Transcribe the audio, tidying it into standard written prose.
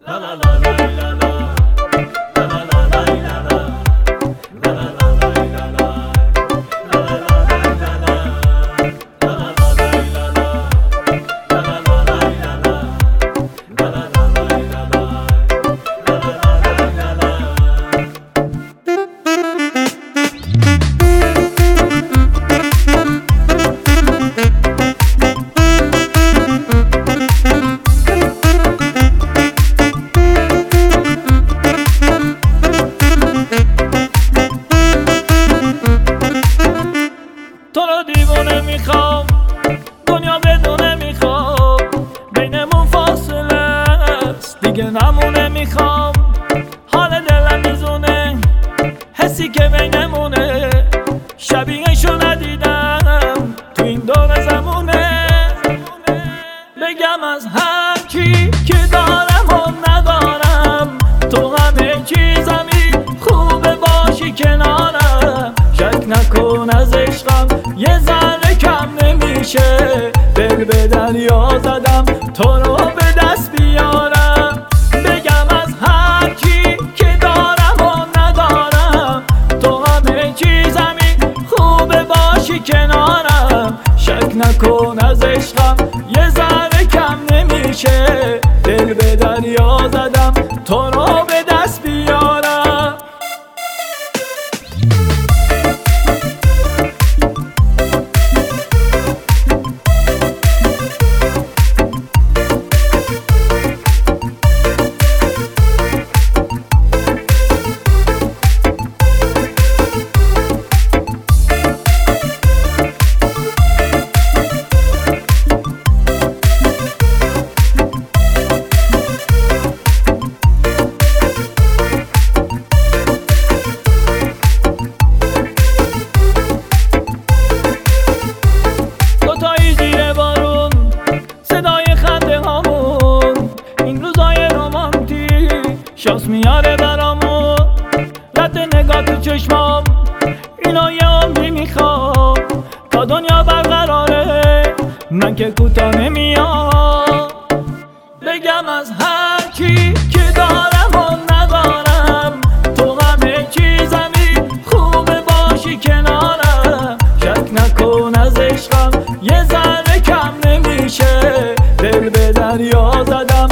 تو رو دیوونه میخوام، دنیا بدونه میخوام، بینمون فاصله است دیگه نمونه. میخوام حال دلم میزونه، حسی که بینمونه، شبیهشو ندیدم تو این دور زمونه. بگم از هر کی که دارم و ندارم، تو همه چیزمی خوبه باشی کنارم. شک نکن از عشقم یه ذره کم نمیشه، دل به دریا زدم تو رو به دست بیارم. بگم از هر کی که دارم و ندارم، تو همه چیزمی خوبه باشی کنارم. شک نکن از عشقم یه ذره کم نمیشه، دل به دریا زدم تو رو به دست بیارم. شانس میاره برامون رد نگاه تو چشمام، اینا یه عمری میخوام تا دنیا برقراره، من که کوتا نمیام. بگم از هر کی که دارم و ندارم، تو همه چیزمی خوبه باشی کنارم. شک نکن از عشقم یه ذره کم نمیشه، دل به دریا زدم